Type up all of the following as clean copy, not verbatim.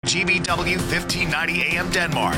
GBW 1590 AM Denmark,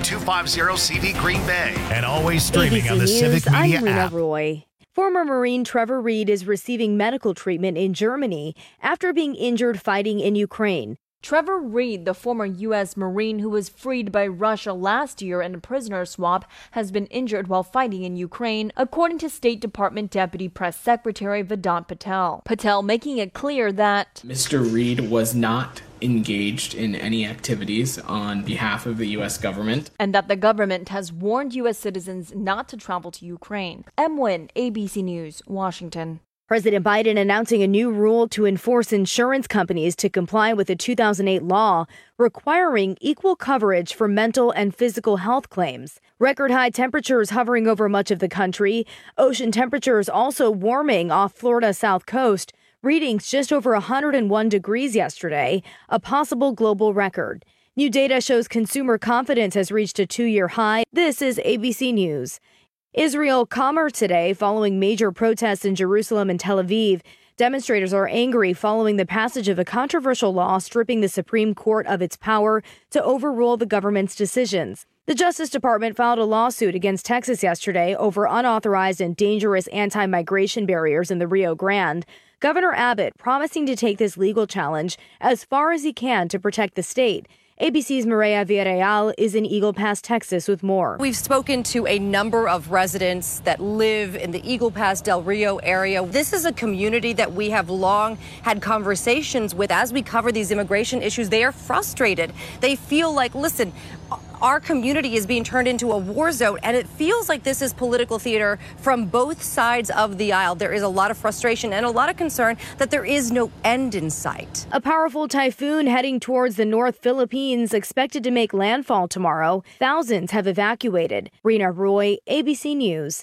W250CV Green Bay, and always streaming ABC on the News, Civic Media I'm Rena app. Roy. Former Marine Trevor Reed is receiving medical treatment in Germany after being injured fighting in Ukraine. Trevor Reed, the former U.S. Marine who was freed by Russia last year in a prisoner swap, has been injured while fighting in Ukraine, according to State Department Deputy Press Secretary Vedant Patel. Patel making it clear that Mr. Reed was not engaged in any activities on behalf of the U.S. government, and that the government has warned U.S. citizens not to travel to Ukraine. M. Wynn, ABC News, Washington. President Biden announcing a new rule to enforce insurance companies to comply with a 2008 law requiring equal coverage for mental and physical health claims. Record high temperatures hovering over much of the country. Ocean temperatures also warming off Florida's south coast. Readings just over 101 degrees yesterday, a possible global record. New data shows consumer confidence has reached a 2-year high. This is ABC News. Israel calmer today following major protests in Jerusalem and Tel Aviv. Demonstrators are angry following the passage of a controversial law stripping the Supreme Court of its power to overrule the government's decisions. The Justice Department filed a lawsuit against Texas yesterday over unauthorized and dangerous anti-migration barriers in the Rio Grande. Governor Abbott promising to take this legal challenge as far as he can to protect the state. ABC's Maria Villarreal is in Eagle Pass, Texas, with more. We've spoken to a number of residents that live in the Eagle Pass Del Rio area. This is a community that we have long had conversations with as we cover these immigration issues. They are frustrated. They feel like, listen, our community is being turned into a war zone, and it feels like this is political theater from both sides of the aisle. There is a lot of frustration and a lot of concern that there is no end in sight. A powerful typhoon heading towards the North Philippines expected to make landfall tomorrow. Thousands have evacuated. Rena Roy, ABC News.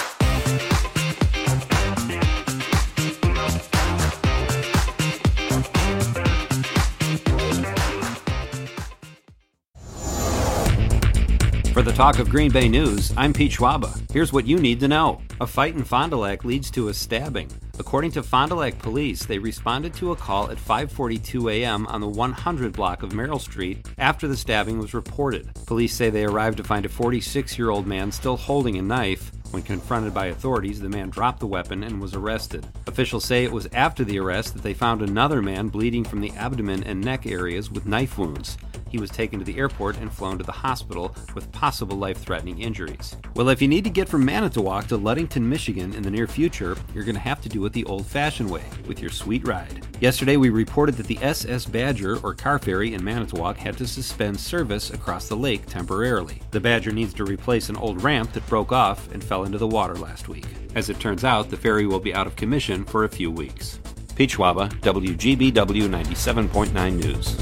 For the Talk of Green Bay News, I'm Pete Schwaba. Here's what you need to know. A fight in Fond du Lac leads to a stabbing. According to Fond du Lac police, they responded to a call at 5:42 a.m. on the 100 block of Merrill Street after the stabbing was reported. Police say they arrived to find a 46-year-old man still holding a knife. When confronted by authorities, the man dropped the weapon and was arrested. Officials say it was after the arrest that they found another man bleeding from the abdomen and neck areas with knife wounds. He was taken to the airport and flown to the hospital with possible life-threatening injuries. Well, if you need to get from Manitowoc to Ludington, Michigan in the near future, you're going to have to do it the old-fashioned way, with your sweet ride. Yesterday, we reported that the SS Badger, or car ferry in Manitowoc, had to suspend service across the lake temporarily. The Badger needs to replace an old ramp that broke off and fell into the water last week. As it turns out, the ferry will be out of commission for a few weeks. Pete Schwaba, WGBW 97.9 News.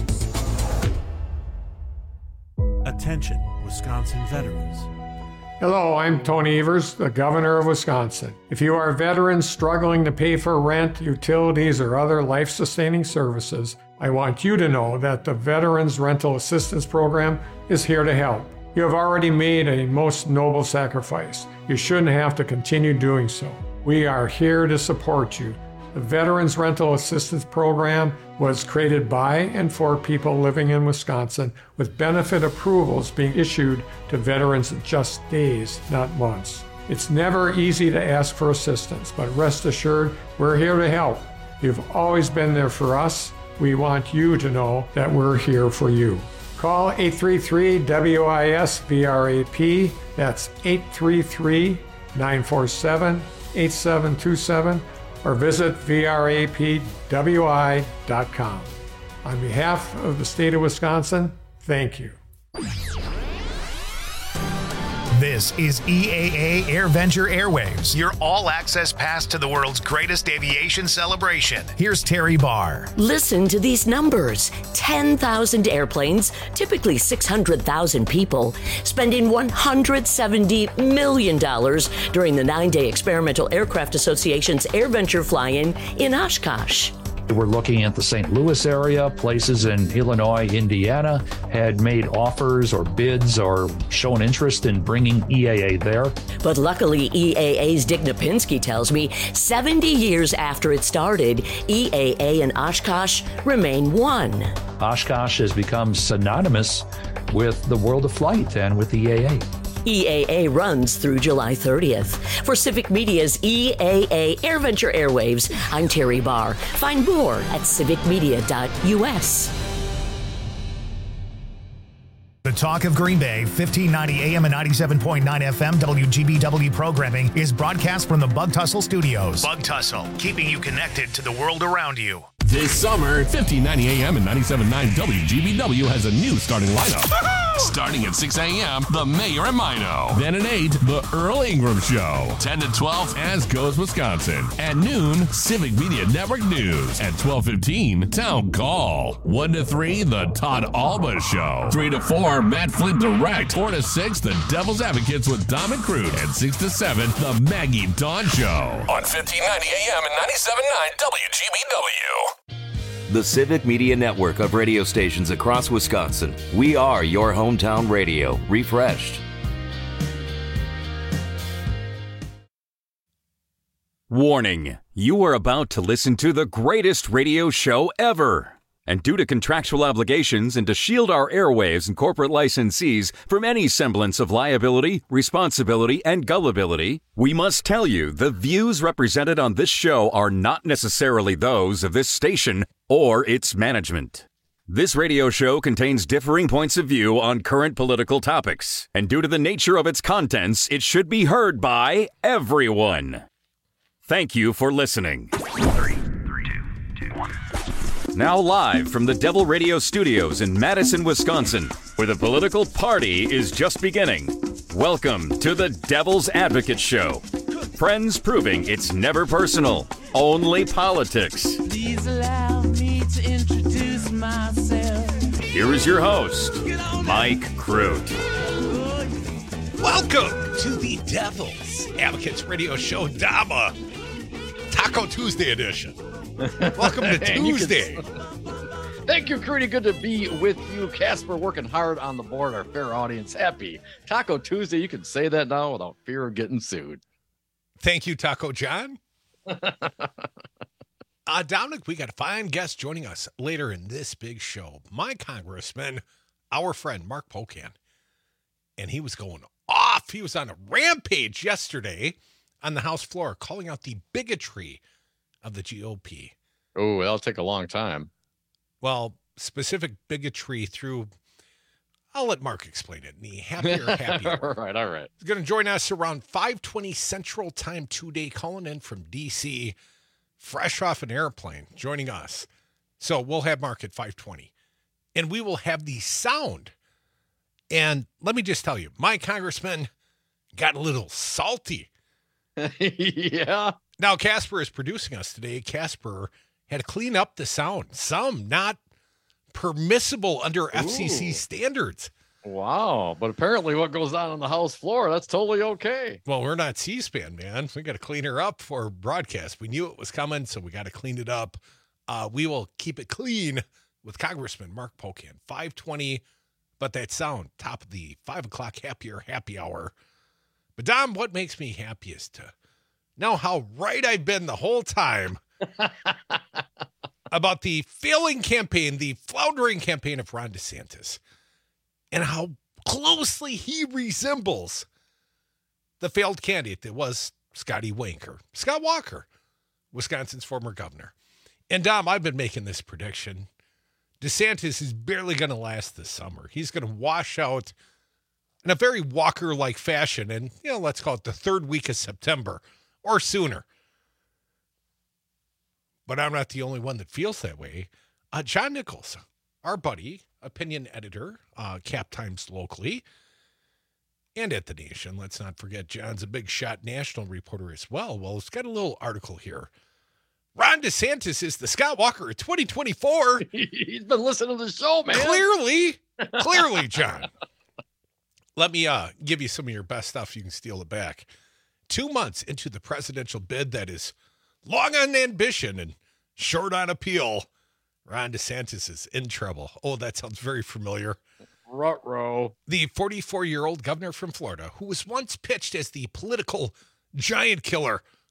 Attention, Wisconsin veterans. Hello, I'm Tony Evers, the Governor of Wisconsin. If you are veterans struggling to pay for rent, utilities, or other life-sustaining services, I want you to know that the Veterans Rental Assistance Program is here to help. You have already made a most noble sacrifice. You shouldn't have to continue doing so. We are here to support you. The Veterans Rental Assistance Program was created by and for people living in Wisconsin, with benefit approvals being issued to veterans in just days, not months. It's never easy to ask for assistance, but rest assured, we're here to help. You've always been there for us. We want you to know that we're here for you. Call 833-WIS-VRAP. That's 833-947-8727. or visit vrapwi.com. On behalf of the state of Wisconsin, thank you. This is EAA AirVenture Airwaves, your all-access pass to the world's greatest aviation celebration. Here's Terry Barr. Listen to these numbers. 10,000 airplanes, typically 600,000 people, spending $170 million during the 9-day Experimental Aircraft Association's AirVenture fly-in in Oshkosh. We're looking at the St. Louis area. Places in Illinois, Indiana had made offers or bids or shown interest in bringing EAA there. But luckily, EAA's Dick Napinski tells me 70 years after it started, EAA and Oshkosh remain one. Oshkosh has become synonymous with the world of flight and with EAA. EAA runs through July 30th. For Civic Media's EAA AirVenture Airwaves, I'm Terry Barr. Find more at civicmedia.us. The Talk of Green Bay, 1590 AM and 97.9 FM WGBW programming is broadcast from the Bug Tussle Studios. Bug Tussle, keeping you connected to the world around you. This summer, 1590 AM and 97.9 WGBW has a new starting lineup. Starting at 6 a.m., The Mayor and Mino. Then at 8, The Earl Ingram Show. 10 to 12, As Goes Wisconsin. At noon, Civic Media Network News. At 12:15, Town Call. 1 to 3, The Todd Alba Show. 3 to 4, Matt Flint Direct. 4 to 6, The Devil's Advocates with Dom and Cruz. And 6 to 7, The Maggie Dawn Show. On 1590 AM and 97.9 WGBW. The Civic Media Network of radio stations across Wisconsin. We are your hometown radio, refreshed. Warning, you are about to listen to the greatest radio show ever. And due to contractual obligations and to shield our airwaves and corporate licensees from any semblance of liability, responsibility, and gullibility, we must tell you the views represented on this show are not necessarily those of this station or its management. This radio show contains differing points of view on current political topics, and due to the nature of its contents, it should be heard by everyone. Thank you for listening. 3, 2, 1. Now live from the Devil Radio Studios in Madison, Wisconsin, where the political party is just beginning. Welcome to the Devil's Advocate Show. Friends proving it's never personal, only politics. Please allow me to introduce myself. Here is your host, Mike Crute. Welcome to the Devil's Advocates Radio Show, Dama. Taco Tuesday edition. Welcome to Tuesday. Thank you, Crudy. Good to be with you. Casper working hard on the board. Our fair audience happy. Taco Tuesday, you can say that now without fear of getting sued. Thank you, Taco John. Dominic, we got a fine guest joining us later in this big show. My congressman, our friend, Mark Pocan. And he was going off. He was on a rampage yesterday on the House floor, calling out the bigotry of the GOP. Oh, that'll take a long time. Well, specific bigotry through, I'll let Mark explain it. The happier. All right. He's going to join us around 5:20 Central Time today, calling in from D.C., fresh off an airplane, joining us. So we'll have Mark at 5:20. And we will have the sound. And let me just tell you, my congressman got a little salty. Yeah. Now, Casper is producing us today. Casper had to clean up the sound. Some not permissible under FCC standards. Wow. But apparently what goes on the House floor, that's totally okay. Well, we're not C-SPAN, man. We got to clean her up for broadcast. We knew it was coming, so we got to clean it up. We will keep it clean with Congressman Mark Pocan. 5:20, but that sound, top of the 5 o'clock happy hour. But, Dom, what makes me happiest to know how right I've been the whole time about the failing campaign, the floundering campaign of Ron DeSantis, and how closely he resembles the failed candidate that was Scott Walker, Wisconsin's former governor. And, Dom, I've been making this prediction. DeSantis is barely going to last this summer. He's going to wash out in a very Walker-like fashion, and, let's call it the third week of September or sooner. But I'm not the only one that feels that way. John Nichols, our buddy, opinion editor, Cap Times locally, and at The Nation. Let's not forget John's a big shot national reporter as well. Well, it's got a little article here. Ron DeSantis is the Scott Walker of 2024. He's been listening to the show, man. Clearly, John. Let me give you some of your best stuff. You can steal it back. 2 months into the presidential bid that is long on ambition and short on appeal, Ron DeSantis is in trouble. Oh, that sounds very familiar. Ruh-roh. The 44-year-old governor from Florida, who was once pitched as the political giant killer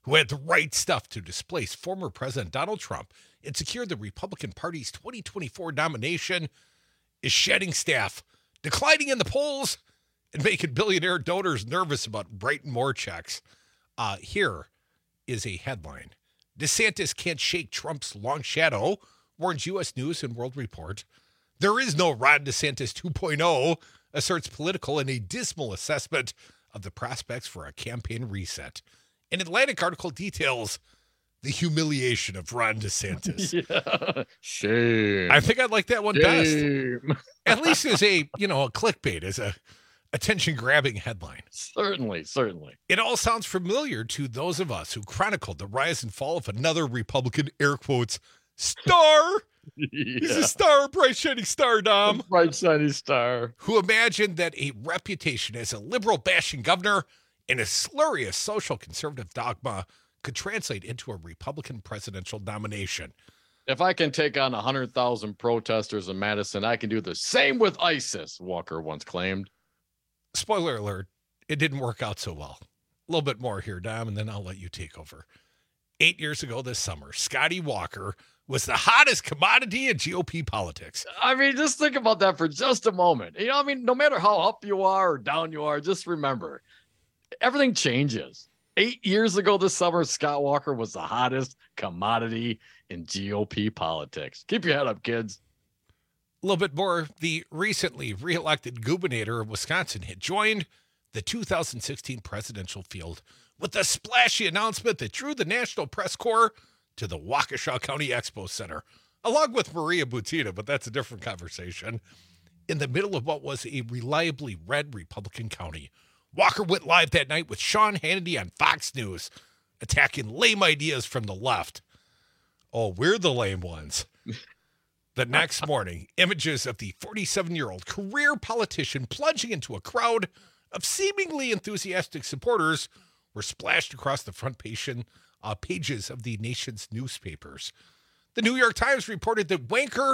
who had the right stuff to displace former President Donald Trump and secure the Republican Party's 2024 nomination, is shedding staff, declining in the polls, and making billionaire donors nervous about writing more checks. Here is a headline. DeSantis can't shake Trump's long shadow, warns U.S. News and World Report. There is no Ron DeSantis 2.0, asserts Political in a dismal assessment of the prospects for a campaign reset. An Atlantic article details the humiliation of Ron DeSantis. Yeah. Shame. I think I'd like that one best. At least as a clickbait, as a attention-grabbing headline. Certainly. It all sounds familiar to those of us who chronicled the rise and fall of another Republican, air quotes, star. Yeah. He's a star, a bright shining star, Dom. Bright shining star. Who imagined that a reputation as a liberal-bashing governor and a slurrious social conservative dogma could translate into a Republican presidential nomination. If I can take on 100,000 protesters in Madison, I can do the same with ISIS, Walker once claimed. Spoiler alert, it didn't work out so well. A little bit more here, Dom, and then I'll let you take over. 8 years ago this summer, Scotty Walker was the hottest commodity in GOP politics. I mean, just think about that for just a moment. No matter how up you are or down you are, just remember, everything changes. 8 years ago this summer, Scott Walker was the hottest commodity in GOP politics. Keep your head up, kids. A little bit more. The recently reelected gubernator of Wisconsin had joined the 2016 presidential field with a splashy announcement that drew the National Press Corps to the Waukesha County Expo Center, along with Maria Butina, but that's a different conversation. In the middle of what was a reliably red Republican county, Walker went live that night with Sean Hannity on Fox News, attacking lame ideas from the left. Oh, we're the lame ones. The next morning, images of the 47-year-old career politician plunging into a crowd of seemingly enthusiastic supporters were splashed across the front pages of the nation's newspapers. The New York Times reported that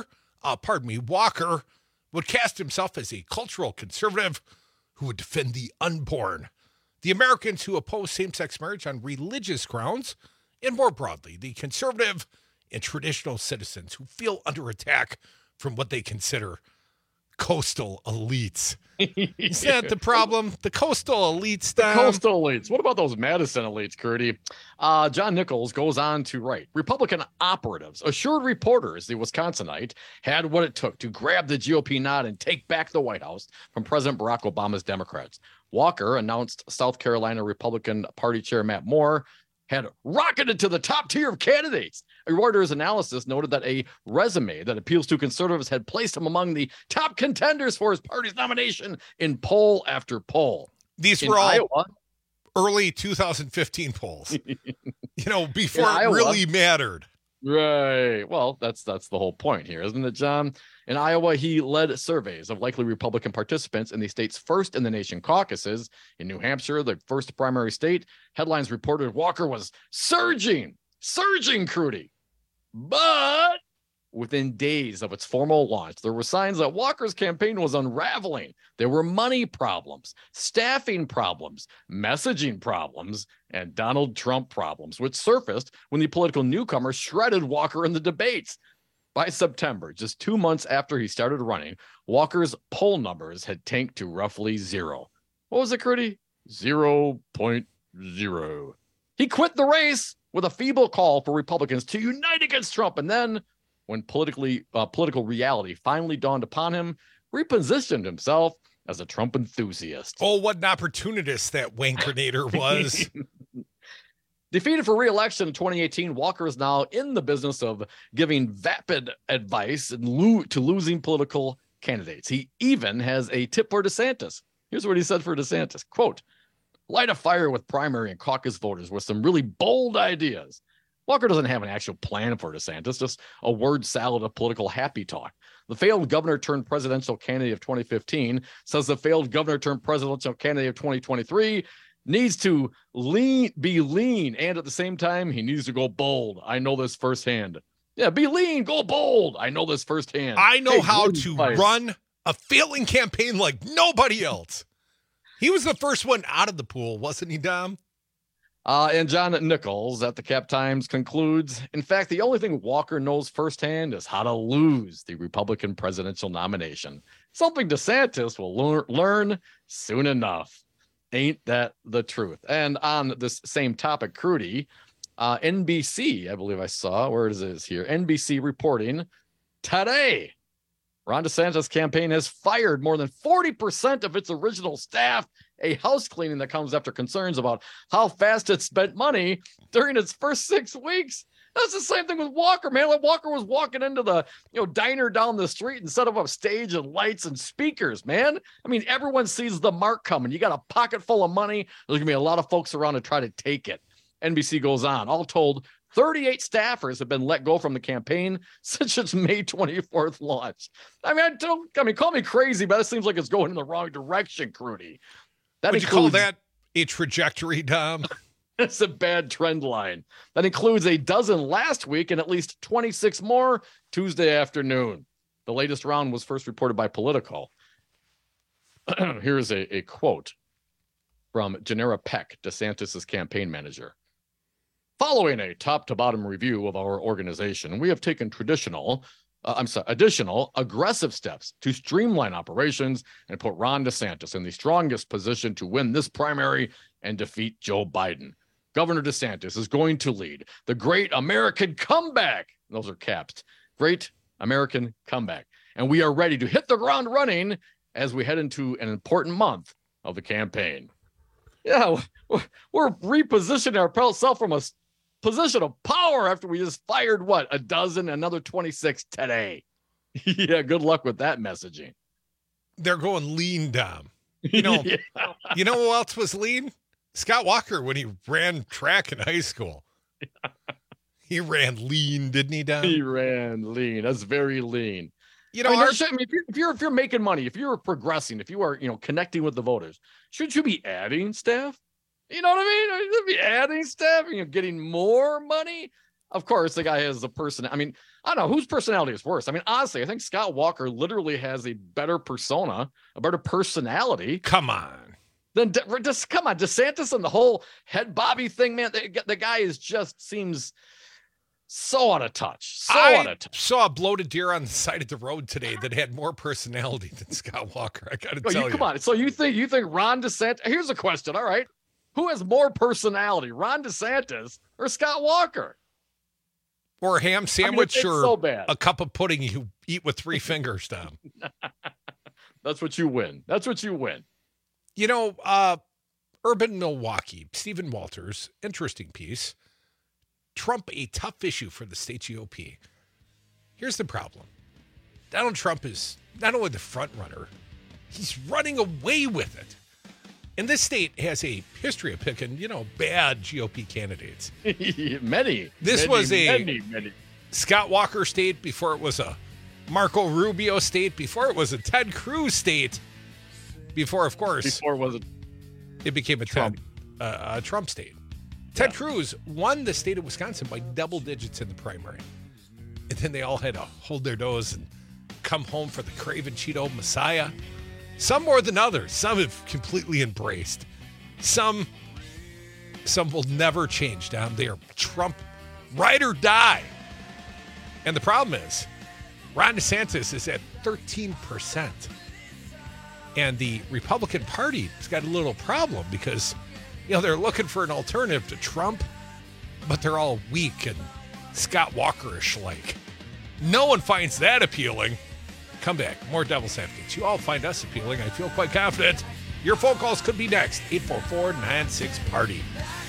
Walker would cast himself as a cultural conservative who would defend the unborn, the Americans who oppose same-sex marriage on religious grounds, and more broadly, the conservative and traditional citizens who feel under attack from what they consider coastal elites. Is that the problem? The coastal elites, Dom? The coastal elites. What about those Madison elites, Curdy? John Nichols goes on to write, Republican operatives assured reporters the Wisconsinite had what it took to grab the GOP nod and take back the White House from President Barack Obama's Democrats. Walker announced South Carolina Republican Party Chair Matt Moore had rocketed to the top tier of candidates. A Reuters analysis noted that a resume that appeals to conservatives had placed him among the top contenders for his party's nomination in poll after poll. These were all Iowa, early 2015 polls, before it really mattered. Right. Well, that's the whole point here, isn't it, John? In Iowa, he led surveys of likely Republican participants in the state's first in the nation caucuses. In New Hampshire, the first primary state, headlines reported Walker was surging, Crudy. But within days of its formal launch, there were signs that Walker's campaign was unraveling. There were money problems, staffing problems, messaging problems, and Donald Trump problems, which surfaced when the political newcomer shredded Walker in the debates. By September, just 2 months after he started running, Walker's poll numbers had tanked to roughly zero. What was it, Curdy? 0.0. He quit the race with a feeble call for Republicans to unite against Trump. And then, when political reality finally dawned upon him, repositioned himself as a Trump enthusiast. Oh, what an opportunist that wankernator was. Defeated for re-election in 2018, Walker is now in the business of giving vapid advice to losing political candidates. He even has a tip for DeSantis. Here's what he said for DeSantis, quote, light a fire with primary and caucus voters with some really bold ideas. Walker doesn't have an actual plan for DeSantis, just a word salad of political happy talk. The failed governor turned presidential candidate of 2015 says the failed governor turned presidential candidate of 2023 needs to be lean, and at the same time, he needs to go bold. I know this firsthand. Yeah, be lean, go bold. I know this firsthand. I know how to run a failing campaign like nobody else. He was the first one out of the pool, wasn't he, Dom? And John Nichols at the Cap Times concludes, in fact, the only thing Walker knows firsthand is how to lose the Republican presidential nomination. Something DeSantis will learn soon enough. Ain't that the truth? And on this same topic, Crudy, NBC, I believe I saw, where is it here? NBC reporting today, Ron DeSantis' campaign has fired more than 40% of its original staff, a house cleaning that comes after concerns about how fast it spent money during its first 6 weeks. That's the same thing with Walker, man. Like Walker was walking into the diner down the street and set up a stage and lights and speakers, man. I mean, everyone sees the mark coming. You got a pocket full of money. There's going to be a lot of folks around to try to take it. NBC goes on. All told, 38 staffers have been let go from the campaign since its May 24th launch. I mean, call me crazy, but it seems like it's going in the wrong direction, Crudy. Would you call that a trajectory, Dom? It's a bad trend line. That includes a dozen last week and at least 26 more Tuesday afternoon. The latest round was first reported by Politico. Here's a quote from Janera Peck, DeSantis' campaign manager. Following a top-to-bottom review of our organization, we have taken additional aggressive steps to streamline operations and put Ron DeSantis in the strongest position to win this primary and defeat Joe Biden. Governor DeSantis is going to lead the Great American Comeback. Those are caps. Great American Comeback. And we are ready to hit the ground running as we head into an important month of the campaign. Yeah, we're repositioning ourselves from a position of power after we just fired, a dozen, another 26 today. Yeah, good luck with that messaging. They're going lean, Dom. You know who else was lean? Scott Walker when he ran track in high school. He ran lean, didn't he, Dom? He ran lean. That's very lean. If you're making money, if you're progressing, if you are, connecting with the voters, shouldn't you be adding staff? You know what I mean? You'd be adding staff and getting more money. Of course, the guy has a person. I mean, I don't know whose personality is worse. I mean, honestly, I think Scott Walker literally has a better persona, a better personality. Come on. Then just come on, DeSantis and the whole head Bobby thing, man. The guy seems so out of touch. I saw a bloated deer on the side of the road today that had more personality than Scott Walker. I got to tell you. Come on. So you think Ron DeSantis? Here's a question. All right. Who has more personality, Ron DeSantis or Scott Walker? Or a ham sandwich or so bad. A cup of pudding you eat with 3 fingers, Tom. That's what you win. Urban Milwaukee, Stephen Walters, interesting piece. Trump, a tough issue for the state GOP. Here's the problem. Donald Trump is not only the front runner, he's running away with it. And this state has a history of picking, bad GOP candidates. Many. This was a Scott Walker state before it was a Marco Rubio state, before it was a Ted Cruz state, before it became a Trump state. Ted Cruz won the state of Wisconsin by double digits in the primary. And then they all had to hold their nose and come home for the Craven Cheeto Messiah. Some more than others. Some have completely embraced. Some will never change, Dom. They are Trump ride or die. And the problem is, Ron DeSantis is at 13%. And the Republican Party has got a little problem because, they're looking for an alternative to Trump, but they're all weak and Scott Walker-ish like. No one finds that appealing. Come back. More Devil's Advocates. You all find us appealing. I feel quite confident. Your phone calls could be next. 844-96-PARTY.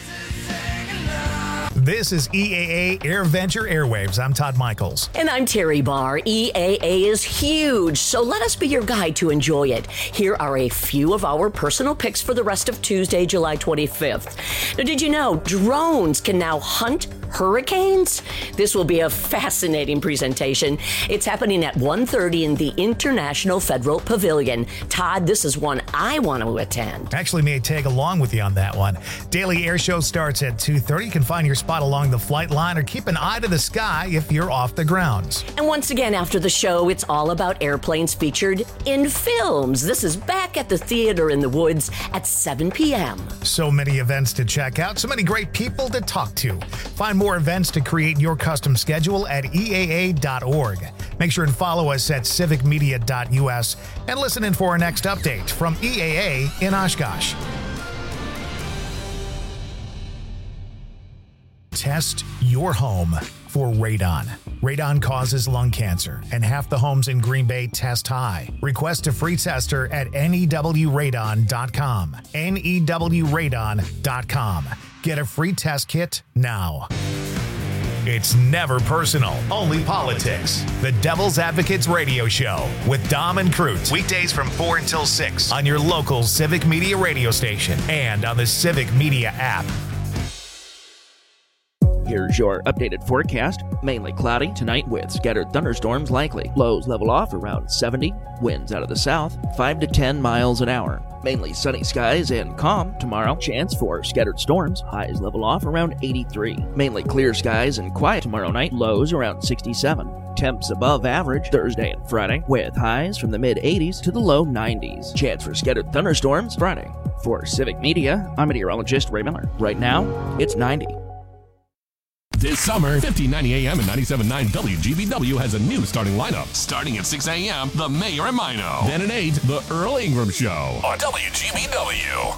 This is EAA Air Venture Airwaves. I'm Todd Michaels. And I'm Terry Barr. EAA is huge, so let us be your guide to enjoy it. Here are a few of our personal picks for the rest of Tuesday, July 25th. Now, did you know drones can now hunt, hurricanes? This will be a fascinating presentation. It's happening at 1:30 in the International Federal Pavilion. Todd, this is one I want to attend. Actually may tag along with you on that one. Daily Air Show starts at 2:30. You can find your spot along the flight line or keep an eye to the sky if you're off the grounds. And once again, after the show, it's all about airplanes featured in films. This is back at the Theater in the Woods at 7 p.m. So many events to check out, so many great people to talk to. Find more events to create your custom schedule at EAA.org. Make sure and follow us at civicmedia.us and listen in for our next update from EAA in Oshkosh. Test your home for radon. Radon causes lung cancer, and half the homes in Green Bay test high. Request a free tester at newradon.com. newradon.com. Get a free test kit now. It's never personal, only politics. The Devil's Advocates Radio Show with Dom and Cruz. Weekdays from 4 until 6 on your local Civic Media radio station and on the Civic Media app. Here's your updated forecast. Mainly cloudy tonight with scattered thunderstorms likely. Lows level off around 70. Winds out of the south, 5 to 10 miles an hour. Mainly sunny skies and calm tomorrow. Chance for scattered storms. Highs level off around 83. Mainly clear skies and quiet tomorrow night. Lows around 67. Temps above average Thursday and Friday with highs from the mid-80s to the low 90s. Chance for scattered thunderstorms Friday. For Civic Media, I'm meteorologist Ray Miller. Right now, it's 90. This summer, 1590 AM and 97.9 WGBW has a new starting lineup. Starting at 6 a.m., The Mayor and Mino. Then at 8, The Earl Ingram Show on WGBW.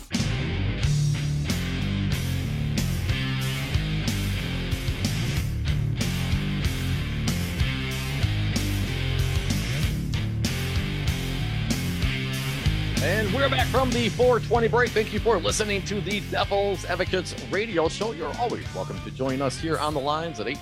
And we're back from the 420 break. Thank you for listening to the Devil's Advocates Radio Show. You're always welcome to join us here on the lines at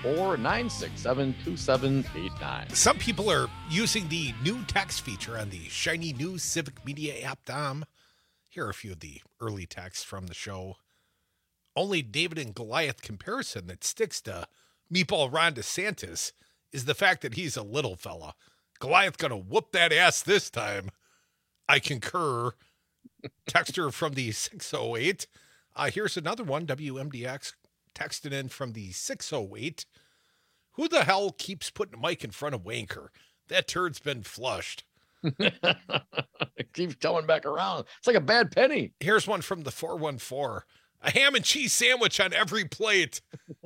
844-967-2789. Some people are using the new text feature on the shiny new Civic Media app, Dom. Here are a few of the early texts from the show. Only David and Goliath comparison that sticks to Meatball Ron DeSantis is the fact that he's a little fella. Goliath gonna whoop that ass this time. I concur. Texter from the 608. Here's another one. WMDX texted in from the 608. Who the hell keeps putting a mic in front of Wanker? That turd's been flushed. It keeps coming back around. It's like a bad penny. Here's one from the 414. A ham and cheese sandwich on every plate.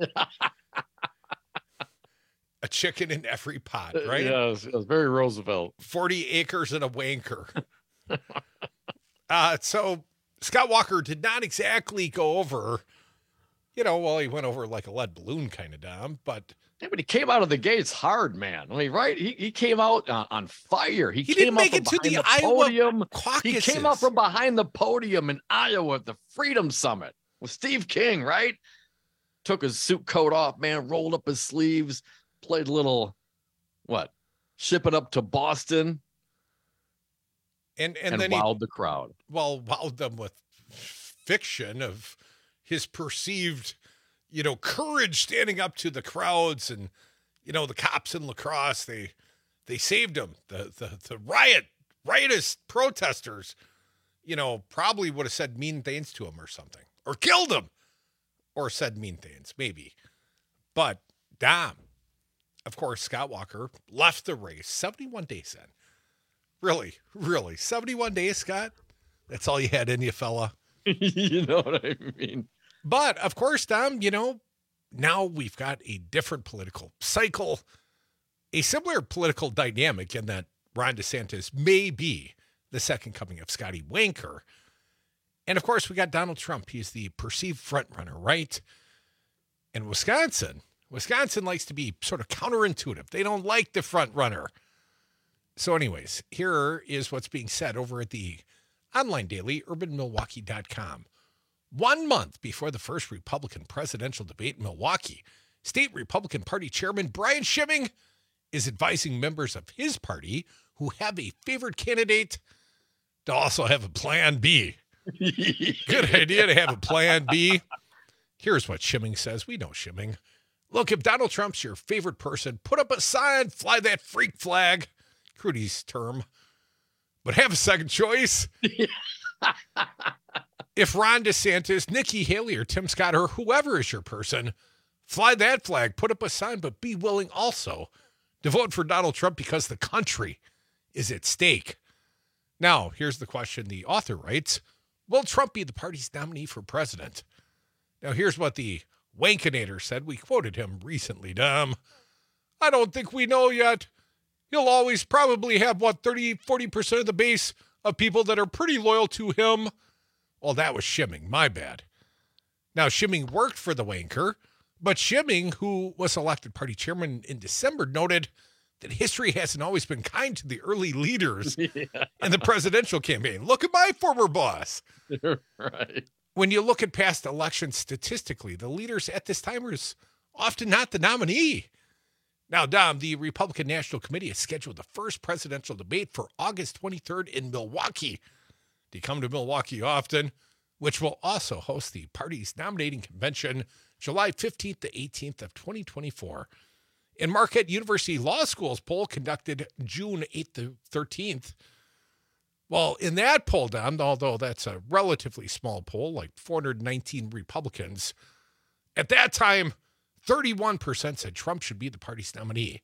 A chicken in every pot, right? Yeah, it was very Roosevelt. 40 acres and a wanker. So Scott Walker did not exactly go over, he went over like a lead balloon kind of, Dom, but. Yeah, but he came out of the gates hard, man. I mean, right? He came out on fire. He didn't came make out it from to the behind the Iowa podium. caucuses. He came out from behind the podium in Iowa at the Freedom Summit with Steve King, right? Took his suit coat off, man, rolled up his sleeves, played a little, ship it up to Boston. And then wowed the crowd. Well, wowed them with fiction of his perceived, courage standing up to the crowds and, the cops in La Crosse. They saved him. The riotous protesters, probably would have said mean things to him or something, or killed him, or said mean things, maybe. But Dom, of course, Scott Walker left the race 71 days in. Really, 71 days, Scott? That's all you had in you, fella. You know what I mean? But, of course, Dom, now we've got a different political cycle, a similar political dynamic in that Ron DeSantis may be the second coming of Scotty Wanker. And, of course, we got Donald Trump. He's the perceived frontrunner, right? And Wisconsin likes to be sort of counterintuitive. They don't like the frontrunner. So anyways, here is what's being said over at the online daily, urbanmilwaukee.com. 1 month before the first Republican presidential debate in Milwaukee, State Republican Party Chairman Brian Schimming is advising members of his party who have a favorite candidate to also have a plan B. Good idea to have a plan B. Here's what Shimming says. We know Shimming. Look, if Donald Trump's your favorite person, put up a sign, fly that freak flag. Crudy's term. But have a second choice. If Ron DeSantis, Nikki Haley, or Tim Scott, or whoever is your person, fly that flag, put up a sign, but be willing also to vote for Donald Trump because the country is at stake. Now, here's the question the author writes. Will Trump be the party's nominee for president? Now, here's what the Wankinator said. We quoted him recently, Dom. I don't think we know yet. He'll always probably have, 40% of the base of people that are pretty loyal to him. Well, that was Shimming. My bad. Now, Shimming worked for the Wanker, but Shimming, who was elected party chairman in December, noted that history hasn't always been kind to the early leaders in the presidential campaign. Look at my former boss. Right. When you look at past elections statistically, the leaders at this time was often not the nominee. Now, Dom, the Republican National Committee has scheduled the first presidential debate for August 23rd in Milwaukee. Do you come to Milwaukee often? Which will also host the party's nominating convention July 15th to 18th of 2024. In Marquette University Law School's poll conducted June 8th to 13th, well, in that poll, Dom, although that's a relatively small poll, like 419 Republicans, at that time, 31% said Trump should be the party's nominee.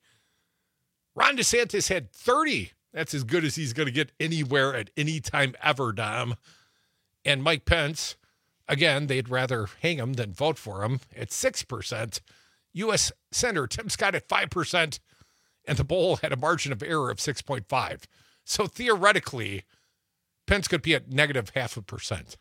Ron DeSantis had 30. That's as good as he's going to get anywhere at any time ever, Dom. And Mike Pence, again, they'd rather hang him than vote for him at 6%. U.S. Senator Tim Scott at 5%. And the poll had a margin of error of 6.5. So theoretically, Pence could be at negative 0.5%.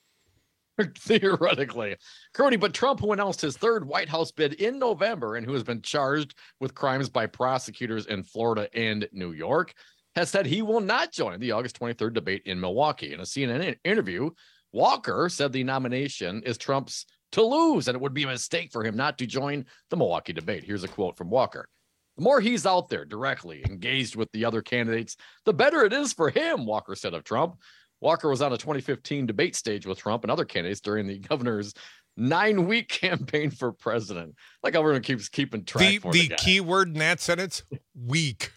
Theoretically. Cody, but Trump, who announced his third White House bid in November and who has been charged with crimes by prosecutors in Florida and New York, has said he will not join the August 23rd debate in Milwaukee. In a CNN interview, Walker said the nomination is Trump's to lose, and it would be a mistake for him not to join the Milwaukee debate. Here's a quote from Walker. The more he's out there directly engaged with the other candidates, the better it is for him, Walker said of Trump. Walker was on a 2015 debate stage with Trump and other candidates during the governor's 9-week campaign for president. Like everyone keeps keeping track. The key word in that sentence, weak.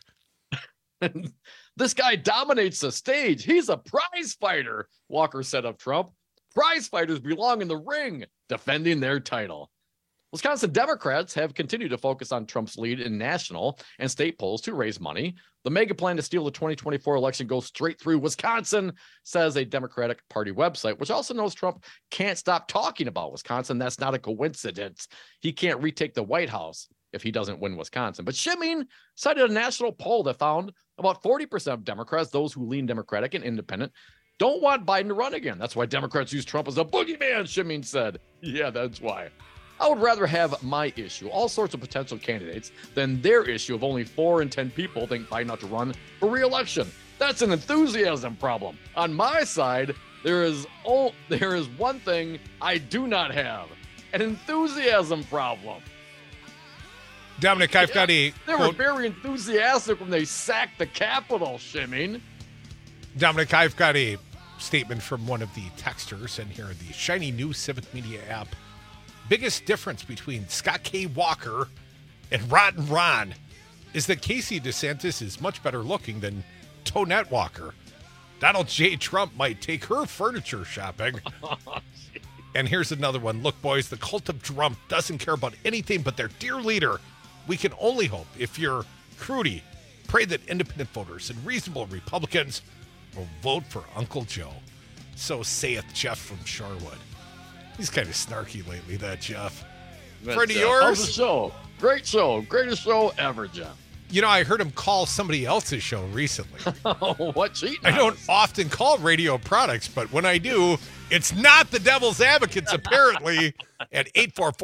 This guy dominates the stage. He's a prize fighter, Walker said of Trump. Prize fighters belong in the ring defending their title. Wisconsin Democrats have continued to focus on Trump's lead in national and state polls to raise money. The mega plan to steal the 2024 election goes straight through Wisconsin, says a Democratic Party website, which also knows Trump can't stop talking about Wisconsin. That's not a coincidence. He can't retake the White House if he doesn't win Wisconsin. But Shimming cited a national poll that found about 40% of Democrats, those who lean Democratic and independent, don't want Biden to run again. That's why Democrats use Trump as a boogeyman, Shimming said. Yeah, that's why. I would rather have my issue, all sorts of potential candidates, than their issue of only 4 in 10 people think Biden ought to run for re-election. That's an enthusiasm problem. On my side, there is one thing I do not have, an enthusiasm problem. Dominic, I've got a... They were very enthusiastic when they sacked the Capitol, Shimming. Dominic, I've got a statement from one of the texters in here, the shiny new Civic Media app. Biggest difference between Scott K. Walker and Rotten Ron is that Casey DeSantis is much better looking than Tonette Walker. Donald J. Trump might take her furniture shopping. And here's another one. Look, boys, the cult of Trump doesn't care about anything but their dear leader. We can only hope, if you're Crudy, pray that independent voters and reasonable Republicans will vote for Uncle Joe. So saith Jeff from Sharwood. He's kind of snarky lately, that Jeff. Friend of yours? How's the show? Great show. Greatest show ever, Jeff. You know, I heard him call somebody else's show recently. What cheating? I don't often call radio products, but when I do, it's not the Devil's Advocates, apparently, at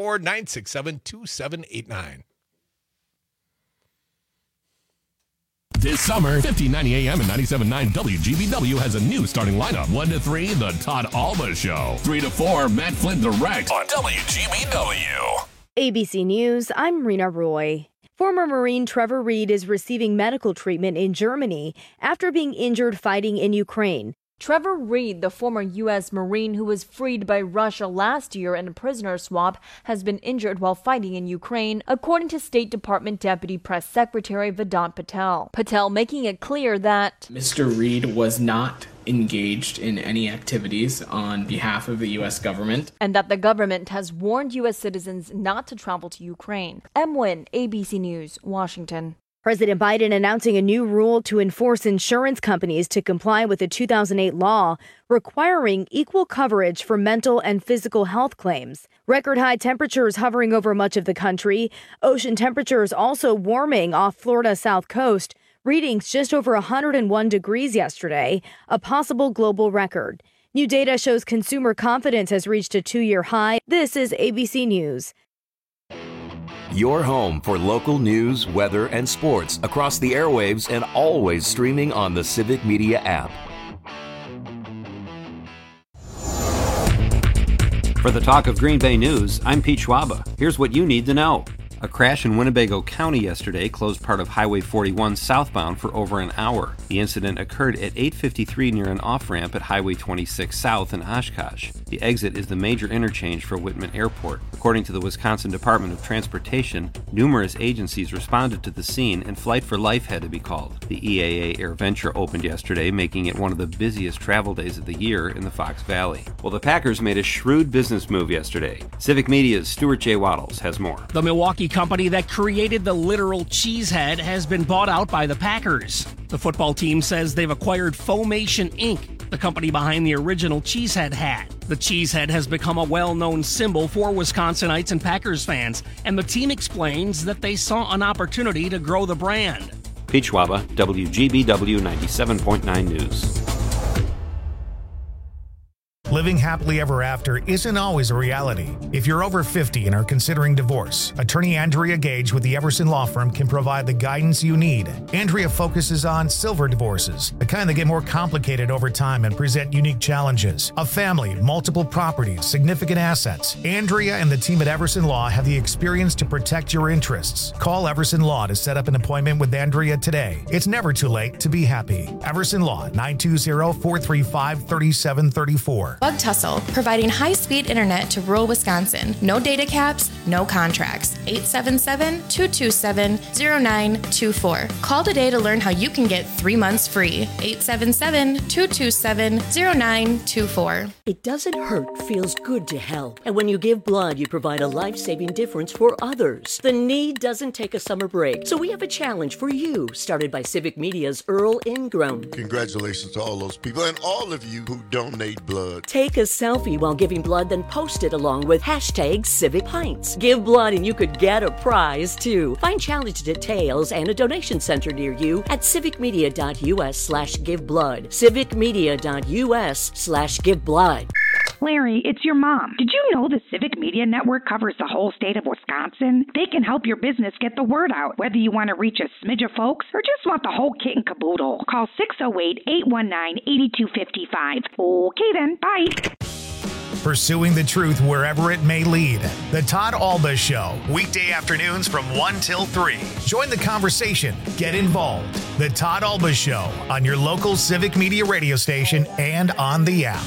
844-967-2789. This summer, 1590 AM and 97.9 WGBW has a new starting lineup. 1 to 3, The Todd Alba Show. 3 to 4, Matt Flynn Direct on WGBW. ABC News, I'm Rena Roy. Former Marine Trevor Reed is receiving medical treatment in Germany after being injured fighting in Ukraine. Trevor Reed, the former U.S. Marine who was freed by Russia last year in a prisoner swap, has been injured while fighting in Ukraine, according to State Department Deputy Press Secretary Vedant Patel. Patel making it clear that Mr. Reed was not engaged in any activities on behalf of the U.S. government, and that the government has warned U.S. citizens not to travel to Ukraine. M. Nguyen, ABC News, Washington. President Biden announcing a new rule to enforce insurance companies to comply with a 2008 law requiring equal coverage for mental and physical health claims. Record high temperatures hovering over much of the country. Ocean temperatures also warming off Florida's south coast. Readings just over 101 degrees yesterday, a possible global record. New data shows consumer confidence has reached a 2-year high. This is ABC News. Your home for local news, weather, and sports across the airwaves and always streaming on the Civic Media app. For the Talk of Green Bay News, I'm Pete Schwaba. Here's what you need to know. A crash in Winnebago County yesterday closed part of Highway 41 southbound for over an hour. The incident occurred at 8:53 near an off-ramp at Highway 26 south in Oshkosh. The exit is the major interchange for Whitman Airport. According to the Wisconsin Department of Transportation, numerous agencies responded to the scene and Flight for Life had to be called. The EAA AirVenture opened yesterday, making it one of the busiest travel days of the year in the Fox Valley. Well, the Packers made a shrewd business move yesterday. Civic Media's Stuart J. Waddles has more. The Milwaukee company that created the literal cheesehead has been bought out by the Packers. The football team says they've acquired Foamation Inc., the company behind the original cheesehead hat. The cheesehead has become a well-known symbol for Wisconsinites and Packers fans, and the team explains that they saw an opportunity to grow the brand. Pete Schwaba, WGBW 97.9 News. Living happily ever after isn't always a reality. If you're over 50 and are considering divorce, attorney Andrea Gage with the Everson Law Firm can provide the guidance you need. Andrea focuses on silver divorces, the kind that get more complicated over time and present unique challenges. A family, multiple properties, significant assets. Andrea and the team at Everson Law have the experience to protect your interests. Call Everson Law to set up an appointment with Andrea today. It's never too late to be happy. Everson Law, 920-435-3734. Bug Tussle, providing high-speed internet to rural Wisconsin. No data caps, no contracts. 877-227-0924. Call today to learn how you can get 3 months free. 877-227-0924. It doesn't hurt, feels good to help. And when you give blood, you provide a life-saving difference for others. The need doesn't take a summer break. So we have a challenge for you, started by Civic Media's Earl Ingram. Congratulations to all those people and all of you who donate blood. Take a selfie while giving blood, then post it along with #CivicPints. Give blood and you could get a prize too. Find challenge details and a donation center near you at civicmedia.us/giveblood. civicmedia.us/giveblood. Larry, it's your mom. Did you know the Civic Media Network covers the whole state of Wisconsin? They can help your business get the word out, whether you want to reach a smidge of folks or just want the whole kit and caboodle. Call 608-819-8255. Okay then, bye. Pursuing the truth wherever it may lead. The Todd Alba Show, weekday afternoons from 1 till 3. Join the conversation. Get involved. The Todd Alba Show on your local Civic Media radio station and on the app.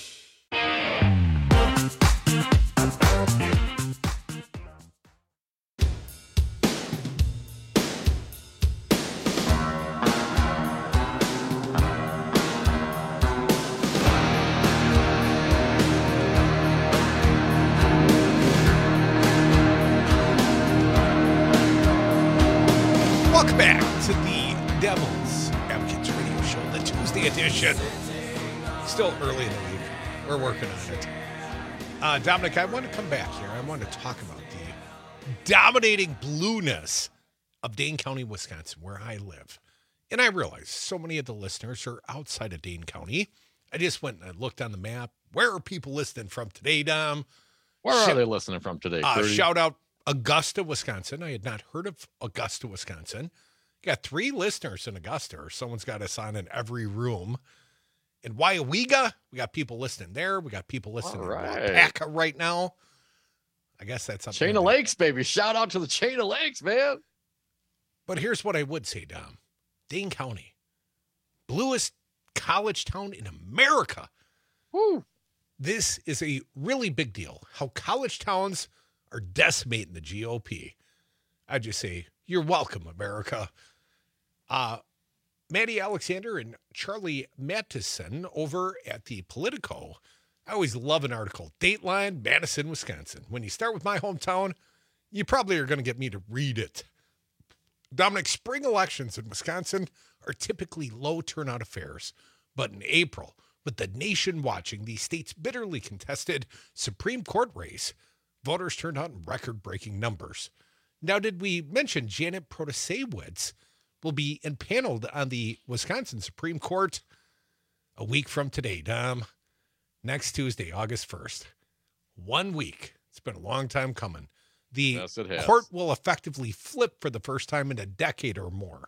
Welcome back to the Devil's Advocates Radio Show, the Tuesday edition. Still early in the week. We're working on it. Dominic, I want to come back here. I want to talk about the dominating blueness of Dane County, Wisconsin, where I live. And I realize so many of the listeners are outside of Dane County. I just went and I looked on the map. Where are people listening from today, Dom? Where are they listening from today? Shout out Augusta, Wisconsin. I had not heard of Augusta, Wisconsin. Got 3 listeners in Augusta, or someone's got us on in every room. In Wyawega, we got people listening there. We got people listening in Wapaka right now. I guess that's something. Chain of Lakes, baby. Shout out to the Chain of Lakes, man. But here's what I would say, Dom. Dane County, bluest college town in America. Woo. This is a really big deal, how college towns are decimating the GOP. I just say, you're welcome, America. Maddie Alexander and Charlie Matheson over at the Politico. I always love an article. Dateline, Madison, Wisconsin. When you start with my hometown, you probably are going to get me to read it. Dominic, spring elections in Wisconsin are typically low turnout affairs. But in April, with the nation watching the state's bitterly contested Supreme Court race, voters turned out in record-breaking numbers. Now, did we mention Janet Protasewicz will be impaneled on the Wisconsin Supreme Court a week from today, Dom? Next Tuesday, August 1st. 1 week. It's been a long time coming. The court will effectively flip for the first time in a decade or more.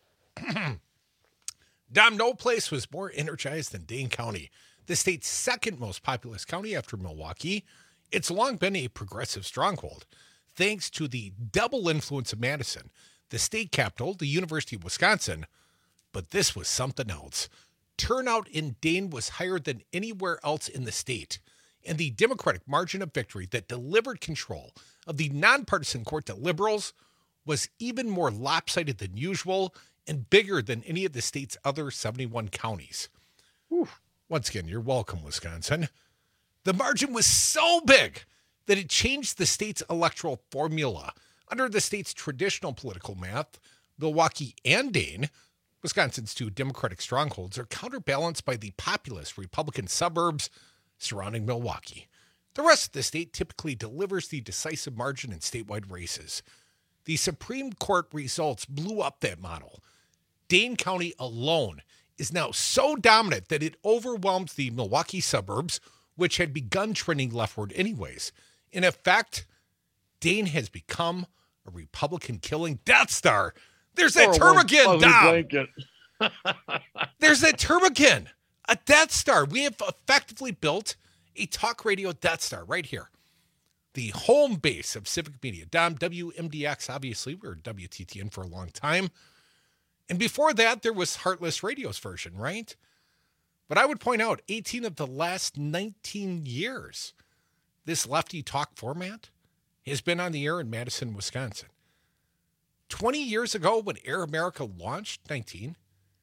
Dom, no place was more energized than Dane County, the state's second most populous county after Milwaukee. It's long been a progressive stronghold, thanks to the double influence of Madison, the state capital, the University of Wisconsin. But this was something else. Turnout in Dane was higher than anywhere else in the state, and the Democratic margin of victory that delivered control of the nonpartisan court to liberals was even more lopsided than usual and bigger than any of the state's other 71 counties. Once again, you're welcome, Wisconsin. The margin was so big that it changed the state's electoral formula. Under the state's traditional political math, Milwaukee and Dane, Wisconsin's two Democratic strongholds, are counterbalanced by the populous Republican suburbs surrounding Milwaukee. The rest of the state typically delivers the decisive margin in statewide races. The Supreme Court results blew up that model. Dane County alone is now so dominant that it overwhelms the Milwaukee suburbs, which had begun trending leftward anyways. In effect, Dane has become a Republican-killing Death Star. There's that term again, Dom. There's that term again. A Death Star. We have effectively built a talk radio Death Star right here. The home base of Civic Media. Dom, WMDX, obviously. We were WTTN for a long time. And before that, there was Heartless Radio's version, right? But I would point out, 18 of the last 19 years, this lefty talk format has been on the air in Madison, Wisconsin. 20 years ago, when Air America launched, 19,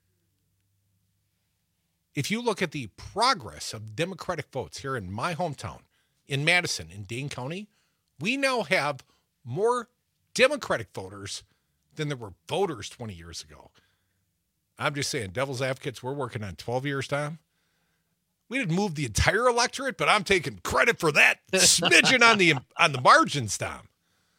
if you look at the progress of Democratic votes here in my hometown, in Madison, in Dane County, we now have more Democratic voters than there were voters 20 years ago. I'm just saying, devil's advocates, we're working on 12 years, Tom. We didn't move the entire electorate, but I'm taking credit for that smidgen on the margins, Tom.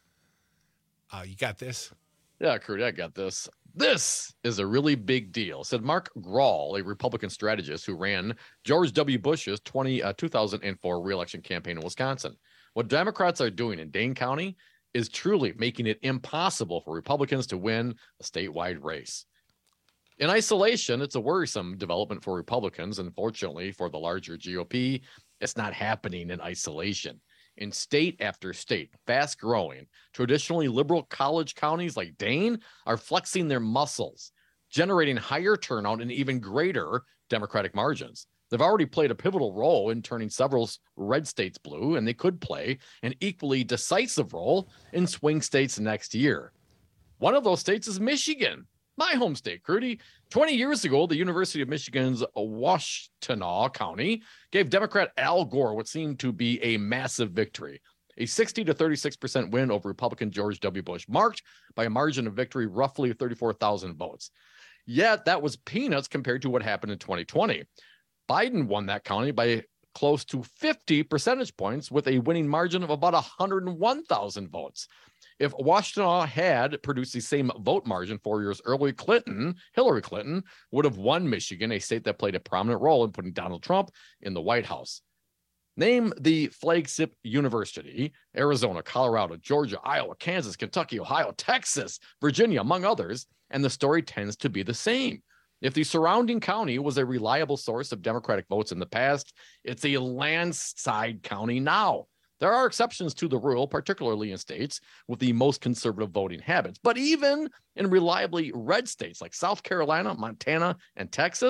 You got this? Yeah, Crudy, I got this. This is a really big deal, said Mark Grahl, a Republican strategist who ran George W. Bush's 2004 reelection campaign in Wisconsin. What Democrats are doing in Dane County is truly making it impossible for Republicans to win a statewide race. In isolation, it's a worrisome development for Republicans. Unfortunately, for the larger GOP, it's not happening in isolation. In state after state, fast-growing, traditionally liberal college counties like Dane are flexing their muscles, generating higher turnout and even greater Democratic margins. They've already played a pivotal role in turning several red states blue, and they could play an equally decisive role in swing states next year. One of those states is Michigan, my home state, Crudy. 20 years ago, the University of Michigan's Washtenaw County gave Democrat Al Gore what seemed to be a massive victory, a 60 to 36% win over Republican George W. Bush, marked by a margin of victory roughly 34,000 votes. Yet that was peanuts compared to what happened in 2020. Biden won that county by close to 50 percentage points with a winning margin of about 101,000 votes. If Washtenaw had produced the same vote margin 4 years earlier, Hillary Clinton would have won Michigan, a state that played a prominent role in putting Donald Trump in the White House. Name the flagship university: Arizona, Colorado, Georgia, Iowa, Kansas, Kentucky, Ohio, Texas, Virginia, among others, and the story tends to be the same. If the surrounding county was a reliable source of Democratic votes in the past, it's a landslide county now. There are exceptions to the rule, particularly in states with the most conservative voting habits. But even in reliably red states like South Carolina, Montana, and Texas,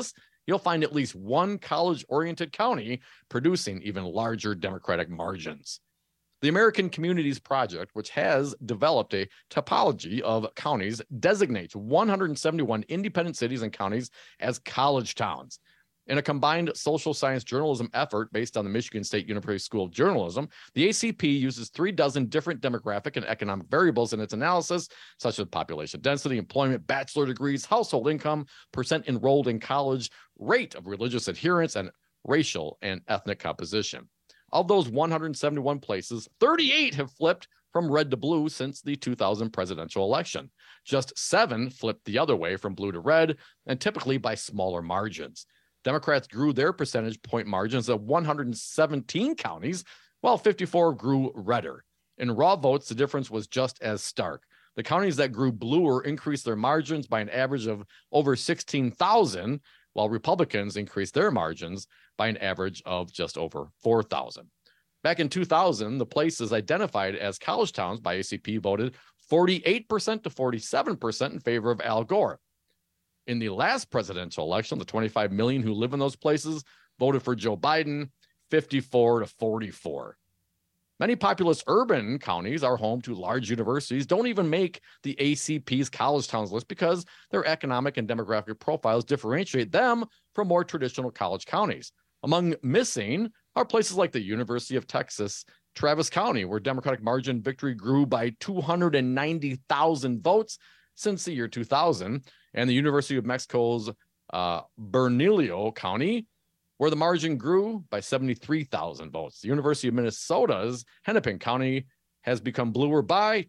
you'll find at least one college-oriented county producing even larger Democratic margins. The American Communities Project, which has developed a topology of counties, designates 171 independent cities and counties as college towns. In a combined social science journalism effort based on the Michigan State University School of Journalism, the ACP uses 36 different demographic and economic variables in its analysis, such as population density, employment, bachelor degrees, household income, percent enrolled in college, rate of religious adherence, and racial and ethnic composition. Of those 171 places, 38 have flipped from red to blue since the 2000 presidential election. Just 7 flipped the other way from blue to red, and typically by smaller margins. Democrats grew their percentage point margins of 117 counties, while 54 grew redder. In raw votes, the difference was just as stark. The counties that grew bluer increased their margins by an average of over 16,000, while Republicans increased their margins by an average of just over 4,000. Back in 2000, the places identified as college towns by ACP voted 48% to 47% in favor of Al Gore. In the last presidential election, the 25 million who live in those places voted for Joe Biden, 54 to 44. Many populous urban counties are home to large universities, don't even make the ACP's college towns list because their economic and demographic profiles differentiate them from more traditional college counties. Among missing are places like the University of Texas, Travis County, where Democratic margin victory grew by 290,000 votes since the year 2000, and the University of Mexico's Bernalillo County, where the margin grew by 73,000 votes. The University of Minnesota's Hennepin County has become bluer by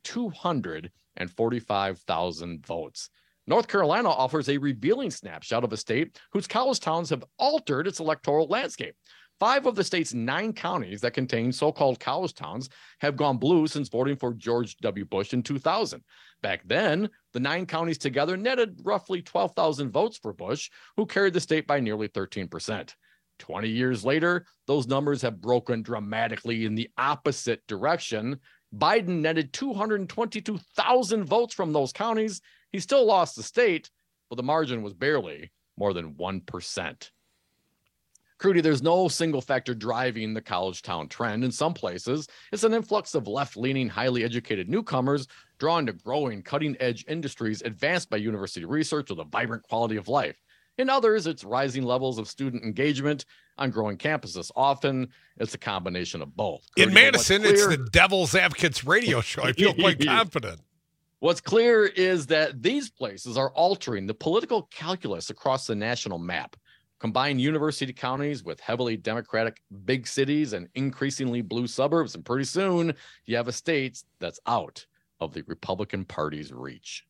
245,000 votes. North Carolina offers a revealing snapshot of a state whose college towns have altered its electoral landscape. 5 of the state's 9 counties that contain so-called college towns have gone blue since voting for George W. Bush in 2000. Back then, the 9 counties together netted roughly 12,000 votes for Bush, who carried the state by nearly 13%. 20 years later, those numbers have broken dramatically in the opposite direction. Biden netted 222,000 votes from those counties. He still lost the state, but the margin was barely more than 1%. Crudy, there's no single factor driving the college town trend. In some places, it's an influx of left-leaning, highly educated newcomers drawn to growing, cutting-edge industries advanced by university research with a vibrant quality of life. In others, it's rising levels of student engagement on growing campuses. Often, it's a combination of both. Crudy, in Madison, it's the Devil's Advocates radio show. I feel quite confident. What's clear is that these places are altering the political calculus across the national map. Combine university counties with heavily Democratic big cities and increasingly blue suburbs, and pretty soon you have a state that's out of the Republican Party's reach.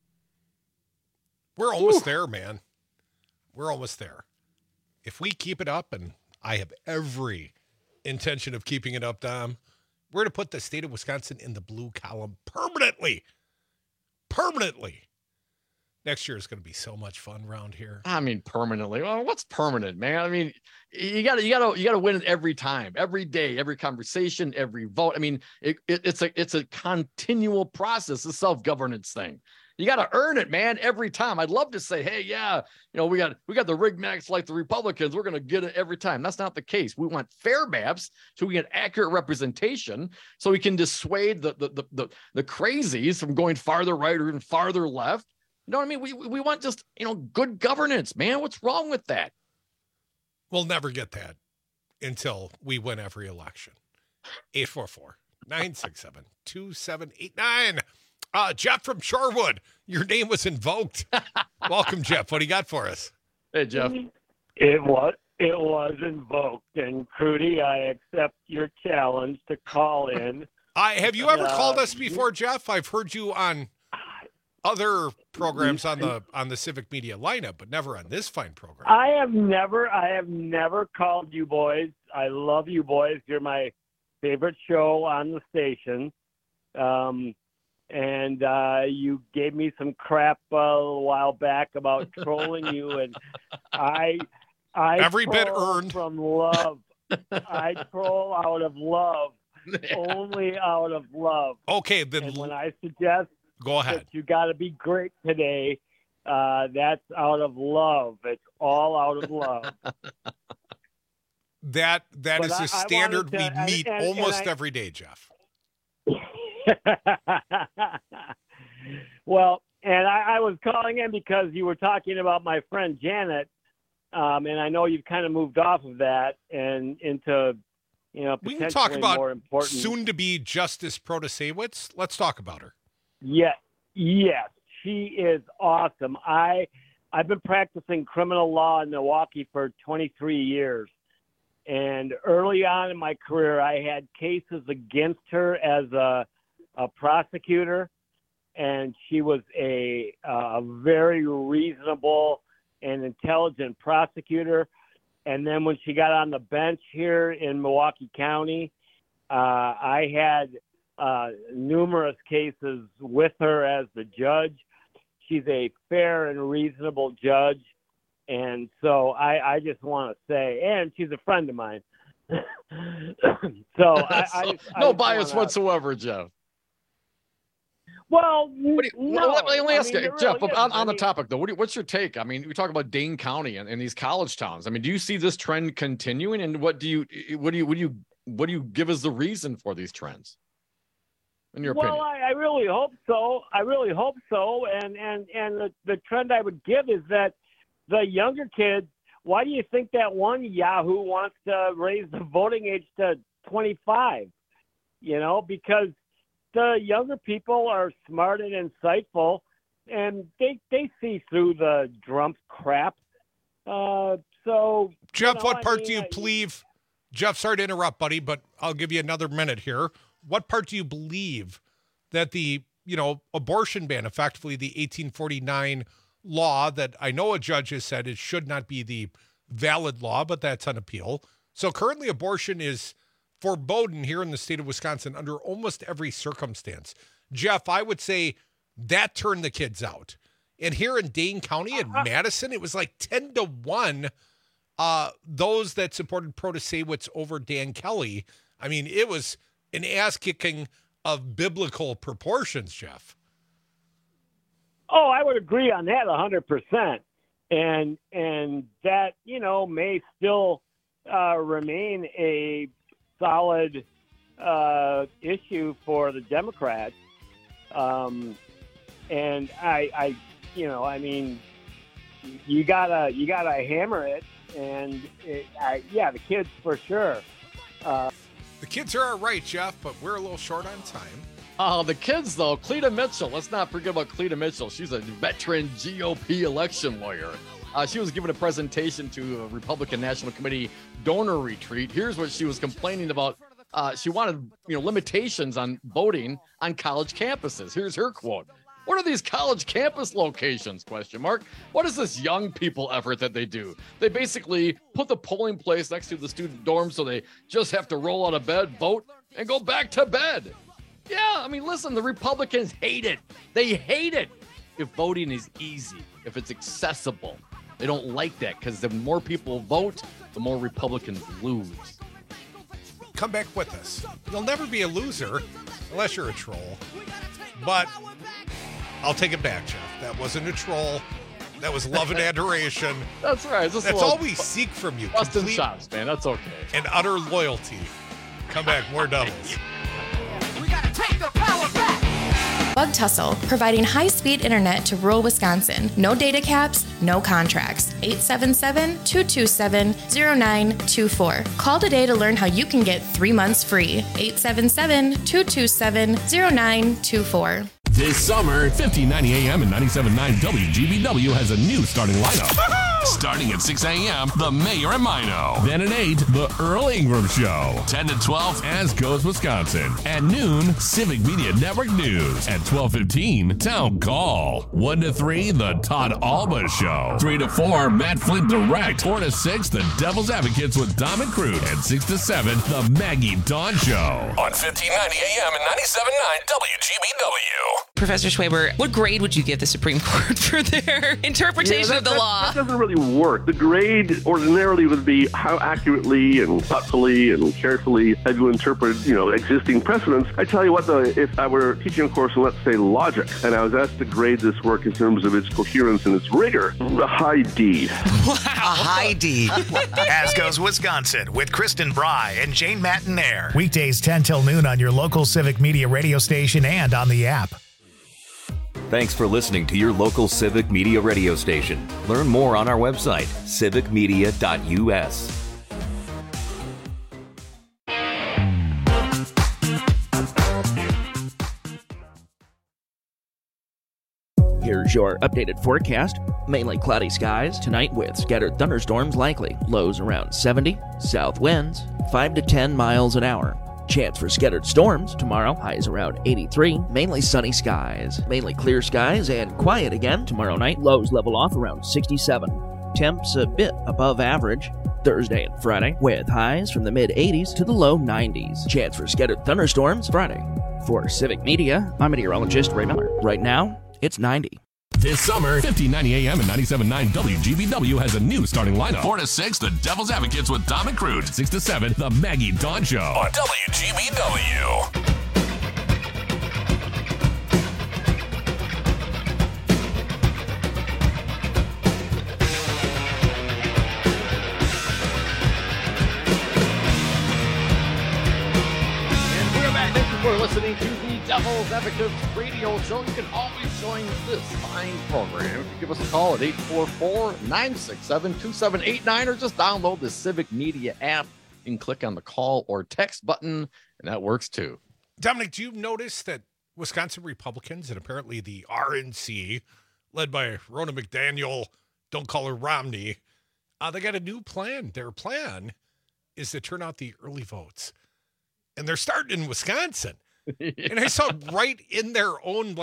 We're almost there, man. We're almost there. If we keep it up, and I have every intention of keeping it up, Dom, we're going to put the state of Wisconsin in the blue column permanently. Permanently. Next year is going to be so much fun around here. I mean, permanently. Well, what's permanent, man? I mean, you gotta win it every time, every day, every conversation, every vote. I mean, it's a continual process, a self-governance thing. You got to earn it, man, every time. I'd love to say, hey, yeah, we got the rig max like the Republicans. We're going to get it every time. That's not the case. We want fair maps so we get accurate representation, so we can dissuade the crazies from going farther right or even farther left. You know what I mean? We want just, good governance, man. What's wrong with that? We'll never get that until we win every election. 844-967-2789. Jeff from Shorewood, your name was invoked. Welcome, Jeff. What do you got for us? Hey, Jeff. It was invoked. And, Crudy, I accept your challenge to call in. Have you ever called us before, Jeff? I've heard you on other programs on the Civic Media lineup, but never on this fine program. I have never called you boys. I love you boys. You're my favorite show on the station. And you gave me some crap a while back about trolling you, and I every bit earned from love. I troll out of love, only out of love. Okay, then and when I suggest go ahead, that you got to be great today, That's out of love. It's all out of love. That is a standard we meet almost every day, Jeff. Well, and I was calling in because you were talking about my friend Janet, and I know you've kind of moved off of that and into, we can talk about more important. soon-to-be Justice Protasewicz. Let's talk about her. Yes, she is awesome. I've been practicing criminal law in Milwaukee for 23 years. And early on in my career, I had cases against her as a prosecutor, and she was a very reasonable and intelligent prosecutor. And then when she got on the bench here in Milwaukee County, I had numerous cases with her as the judge. She's a fair and reasonable judge. And so I just want to say, and she's a friend of mine. No bias whatsoever, Jeff. Well, let me ask you, Jeff, on the topic, though, what's your take? I mean, we talk about Dane County and these college towns. I mean, do you see this trend continuing? And what do you give as the reason for these trends? In your opinion? Well, I really hope so. And the trend I would give is that the younger kids, why do you think that one Yahoo wants to raise the voting age to 25? Because the younger people are smart and insightful, and they see through the Trump crap. So, Jeff, what part do you believe? Jeff, sorry to interrupt, buddy, but I'll give you another minute here. What part do you believe that the abortion ban, effectively the 1849 law that I know a judge has said it should not be the valid law, but that's on appeal. So currently abortion is forbidden here in the state of Wisconsin under almost every circumstance. Jeff, I would say that turned the kids out. And here in Dane County and Madison, it was like 10-1 those that supported Protasewicz over Dan Kelly. I mean, it was an ass-kicking of biblical proportions, Jeff. Oh, I would agree on that 100%. And that, may still remain a solid issue for the Democrats. And you gotta hammer it. And the kids for sure. The kids are all right, Jeff, but we're a little short on time. Oh, the kids, though. Cleta Mitchell. Let's not forget about Cleta Mitchell. She's a veteran GOP election lawyer. She was giving a presentation to a Republican National Committee donor retreat. Here's what she was complaining about. She wanted, limitations on voting on college campuses. Here's her quote. What are these college campus locations? ? What is this young people effort that they do? They basically put the polling place next to the student dorm so they just have to roll out of bed, vote, and go back to bed. Yeah, I mean, listen, the Republicans hate it. They hate it if voting is easy, if it's accessible. They don't like that because the more people vote, the more Republicans lose. Come back with us. You'll never be a loser unless you're a troll. But I'll take it back, Jeff. That wasn't a troll. That was love and adoration. That's right. That's all we seek from you. Busting chops, man. That's okay. And utter loyalty. Come back. More doubles. Bug Tussle, providing high-speed internet to rural Wisconsin. No data caps, no contracts. 877-227-0924. Call today to learn how you can get 3 months free. 877-227-0924. This summer, 1590 AM and 97.9 WGBW has a new starting lineup. Starting at 6 a.m., The Mayor and Mino. Then at 8, The Earl Ingram Show. 10 to 12, As Goes Wisconsin. At noon, Civic Media Network News. At 12:15, Town Call. 1 to 3, The Todd Alba Show. 3 to 4, Matt Flint Direct. 4 to 6, The Devil's Advocates with Dom and Crute. And 6 to 7, The Maggie Dawn Show. On 1590 AM and 97.9 WGBW. Professor Schwaber, what grade would you give the Supreme Court for their interpretation of the law? That doesn't really work. The grade ordinarily would be how accurately and thoughtfully and carefully have you interpreted, existing precedents. I tell you what, though, if I were teaching a course in, let's say, logic, and I was asked to grade this work in terms of its coherence and its rigor, a high D. Wow. A high D. As goes Wisconsin with Kristen Bry and Jane Mattinaire. Weekdays 10 till noon on your local Civic Media radio station and on the app. Thanks for listening to your local Civic Media radio station. Learn more on our website, civicmedia.us. Here's your updated forecast. Mainly cloudy skies tonight with scattered thunderstorms likely. Lows around 70. South winds 5 to 10 miles an hour. Chance for scattered storms tomorrow. Highs around 83. Mainly sunny skies. Mainly clear skies and quiet again tomorrow night. Lows level off around 67. Temps a bit above average. Thursday and Friday with highs from the mid-80s to the low 90s. Chance for scattered thunderstorms Friday. For Civic Media, I'm meteorologist Ray Miller. Right now, it's 90. This summer, 1590 AM and 97.9 WGBW has a new starting lineup. 4 to 6, the Devil's Advocates with Dom and Crute. 6 to 7, the Maggie Dawn Show on WGBW. We're listening to the Devil's Advocates radio show. You can always join this fine program. Give us a call at 844-967-2789 or just download the Civic Media app. You can click on the call or text button, and that works too. Dominic, do you notice that Wisconsin Republicans and apparently the RNC, led by Ronna McDaniel, don't call her Romney, they got a new plan. Their plan is to turn out the early votes. And they're starting in Wisconsin. And I saw right in their own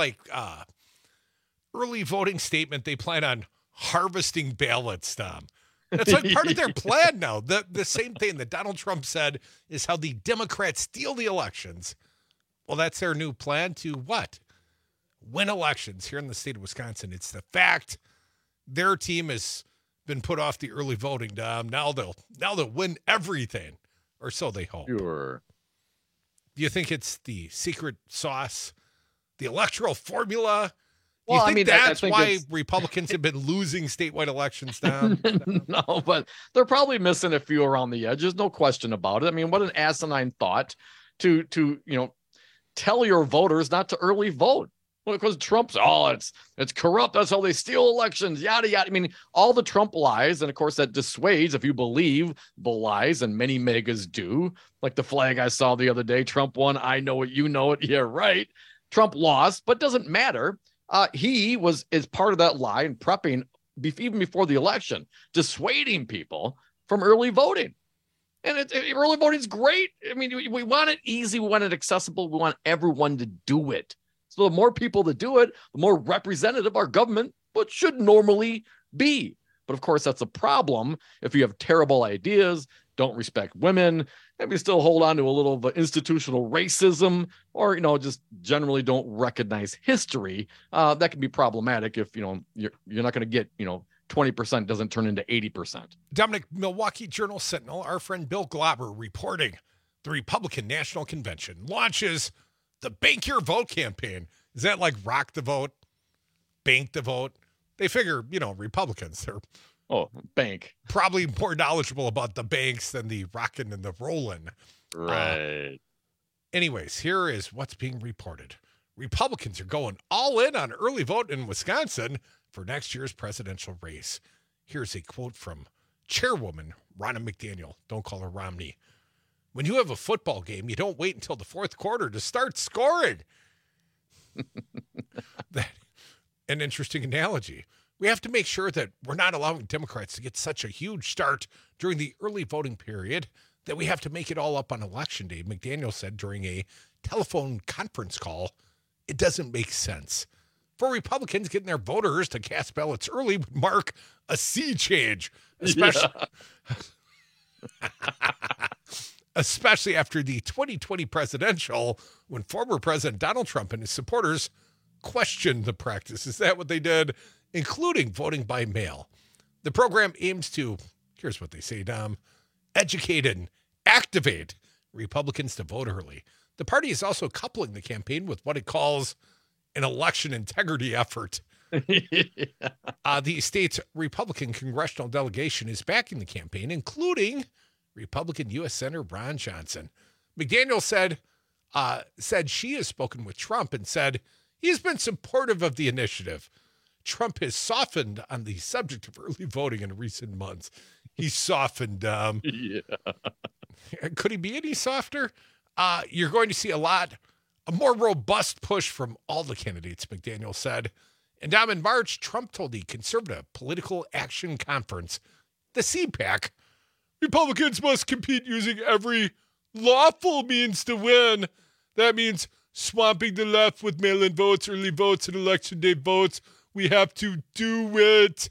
early voting statement, they plan on harvesting ballots, Tom. That's like part of their plan now. The same thing that Donald Trump said is how the Democrats steal the elections. Well, that's their new plan to what? Win elections here in the state of Wisconsin. It's the fact their team has been put off the early voting, Dom. Now they'll win everything, or so they hope. Sure. Do you think it's the secret sauce, the electoral formula? Well, you think that's I think why Republicans have been losing statewide elections down? No, but they're probably missing a few around the edges. No question about it. I mean, what an asinine thought to tell your voters not to early vote. Well, because Trump's, it's corrupt. That's how they steal elections, yada, yada. I mean, all the Trump lies, and of course that dissuades if you believe the lies, and many megas do. Like the flag I saw the other day, Trump won, I know it, you know it. Yeah, right. Trump lost, but doesn't matter. He is part of that lie and prepping even before the election, dissuading people from early voting. And early voting is great. I mean, we want it easy. We want it accessible. We want everyone to do it. So the more people that do it, the more representative our government should normally be. But of course, that's a problem if you have terrible ideas, don't respect women, maybe still hold on to a little of institutional racism, or, just generally don't recognize history. That can be problematic if, you're not going to get, 20% doesn't turn into 80%. Dominic, Milwaukee Journal Sentinel, our friend Bill Glauber reporting the Republican National Convention launches the Bank Your Vote campaign. Is that like rock the vote, bank the vote? They figure, Republicans, they're bank. Probably more knowledgeable about the banks than the rockin' and the rollin'. Right. Anyways, here is what's being reported. Republicans are going all in on early vote in Wisconsin for next year's presidential race. Here's a quote from Chairwoman Ronna McDaniel. Don't call her Romney. When you have a football game, you don't wait until the fourth quarter to start scoring. An interesting analogy. We have to make sure that we're not allowing Democrats to get such a huge start during the early voting period that we have to make it all up on Election Day. McDaniel said during a telephone conference call, it doesn't make sense. For Republicans, getting their voters to cast ballots early would mark a sea change, especially after the 2020 presidential, when former President Donald Trump and his supporters questioned the practice. Is that what they did? Including voting by mail. The program aims to, here's what they say, Dom, educate and activate Republicans to vote early. The party is also coupling the campaign with what it calls an election integrity effort. The state's Republican congressional delegation is backing the campaign, including Republican U.S. Senator Ron Johnson. McDaniel said she has spoken with Trump and said he's been supportive of the initiative. Trump has softened on the subject of early voting in recent months. He's softened. Yeah. Could he be any softer? You're going to see a more robust push from all the candidates, McDaniel said. And in March, Trump told the Conservative Political Action Conference, the CPAC, Republicans must compete using every lawful means to win. That means swamping the left with mail-in votes, early votes, and election day votes. We have to do it.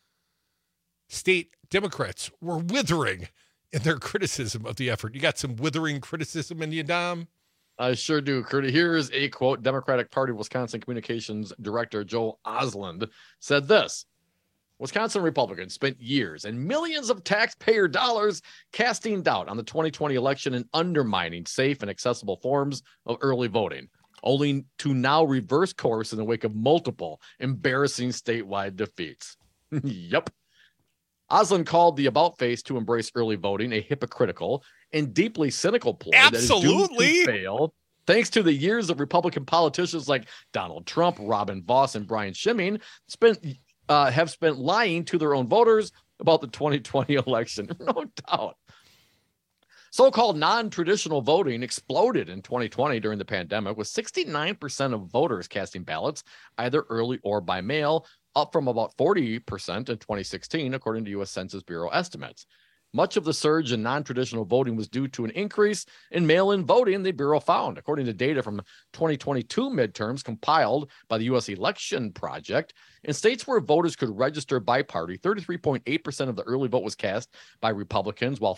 State Democrats were withering in their criticism of the effort. You got some withering criticism in you, Dom? I sure do, Kurt. Here is a quote. Democratic Party Wisconsin Communications Director Joel Osland said this: Wisconsin Republicans spent years and millions of taxpayer dollars casting doubt on the 2020 election and undermining safe and accessible forms of early voting, only to now reverse course in the wake of multiple embarrassing statewide defeats. Yep. Osland called the about-face to embrace early voting a hypocritical and deeply cynical ploy that is doomed to fail, thanks to the years of Republican politicians like Donald Trump, Robin Vos, and Brian Schimming have spent lying to their own voters about the 2020 election. No doubt. So-called non-traditional voting exploded in 2020 during the pandemic, with 69% of voters casting ballots either early or by mail, up from about 40% in 2016, according to U.S. Census Bureau estimates. Much of the surge in non-traditional voting was due to an increase in mail-in voting, the Bureau found. According to data from 2022 midterms compiled by the U.S. Election Project, in states where voters could register by party, 33.8% of the early vote was cast by Republicans, while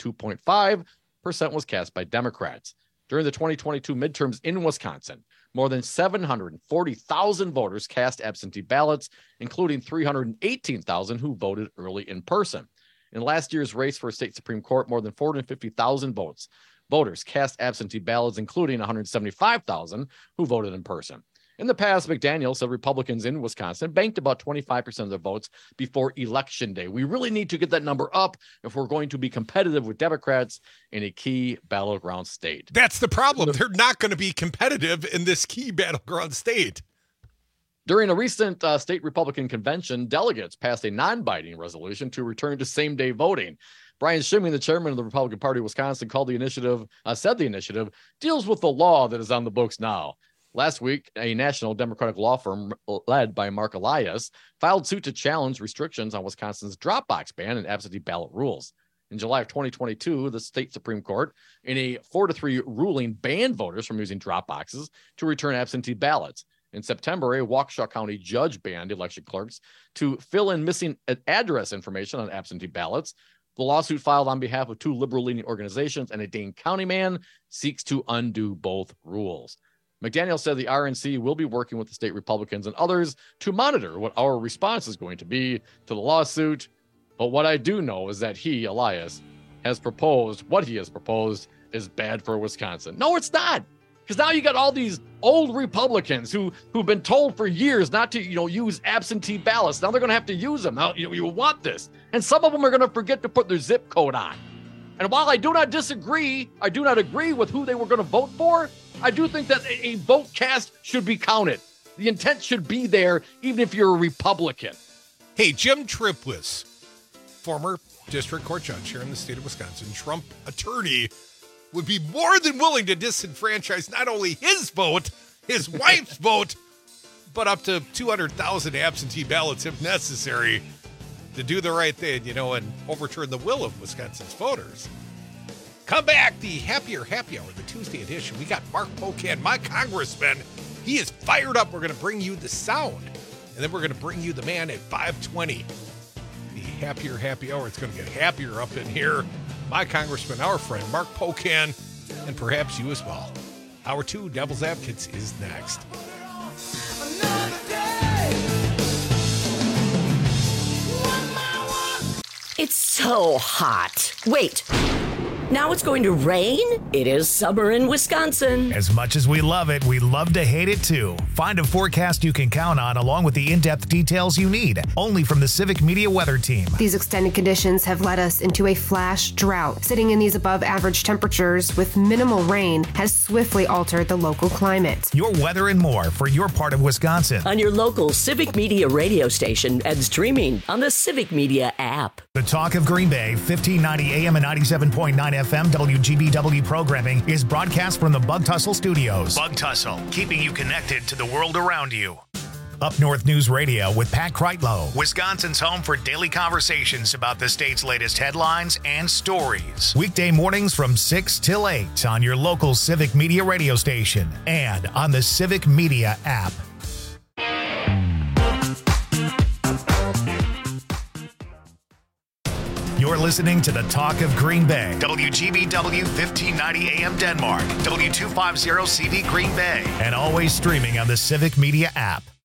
42.5% was cast by Democrats. During the 2022 midterms in Wisconsin, more than 740,000 voters cast absentee ballots, including 318,000 who voted early in person. In last year's race for a state Supreme Court, more than 450,000 voters cast absentee ballots, including 175,000 who voted in person. In the past, McDaniel said Republicans in Wisconsin banked about 25% of their votes before Election Day. We really need to get that number up if we're going to be competitive with Democrats in a key battleground state. That's the problem. They're not going to be competitive in this key battleground state. During a recent state Republican convention, delegates passed a non-binding resolution to return to same-day voting. Brian Schimming, the chairman of the Republican Party of Wisconsin, said the initiative deals with the law that is on the books now. Last week, a national Democratic law firm led by Mark Elias filed suit to challenge restrictions on Wisconsin's Dropbox ban and absentee ballot rules. In July of 2022, the state Supreme Court, in a 4-3 ruling, banned voters from using Dropboxes to return absentee ballots. In September, a Waukesha County judge banned election clerks to fill in missing address information on absentee ballots. The lawsuit, filed on behalf of 2 liberal-leaning organizations and a Dane County man, seeks to undo both rules. McDaniel said the RNC will be working with the state Republicans and others to monitor what our response is going to be to the lawsuit. But what I do know is that he, Elias, what he has proposed is bad for Wisconsin. No, it's not. Because now you got all these old Republicans who've been told for years not to, use absentee ballots. Now they're going to have to use them. Now you want this. And some of them are going to forget to put their zip code on. And while I do not agree with who they were going to vote for, I do think that a vote cast should be counted. The intent should be there, even if you're a Republican. Hey, Jim Trippwitz, former district court judge here in the state of Wisconsin, Trump attorney, would be more than willing to disenfranchise not only his vote, his wife's vote, but up to 200,000 absentee ballots if necessary to do the right thing, and overturn the will of Wisconsin's voters. Come back, the Happier Happy Hour, the Tuesday edition. We got Mark Pocan, my congressman. He is fired up. We're going to bring you the sound, and then we're going to bring you the man at 5:20. The Happier Happy Hour. It's going to get happier up in here. My congressman, our friend, Mark Pocan, and perhaps you as well. Hour 2, Devil's Advocates, is next. It's so hot. Wait. Now it's going to rain? It is summer in Wisconsin. As much as we love it, we love to hate it too. Find a forecast you can count on along with the in-depth details you need. Only from the Civic Media Weather Team. These extended conditions have led us into a flash drought. Sitting in these above average temperatures with minimal rain has swiftly altered the local climate. Your weather and more for your part of Wisconsin. On your local Civic Media radio station and streaming on the Civic Media app. The Talk of Green Bay, 1590 AM and 97.9 FM WGBW programming is broadcast from the Bug Tussle Studios. Bug Tussle, keeping you connected to the world around you. Up North News Radio with Pat Kreitlow, Wisconsin's home for daily conversations about the state's latest headlines and stories. Weekday mornings from 6 till 8 on your local Civic Media radio station and on the Civic Media app. You're listening to the Talk of Green Bay, WGBW 1590 AM Denmark, W250 CD Green Bay, and always streaming on the Civic Media app.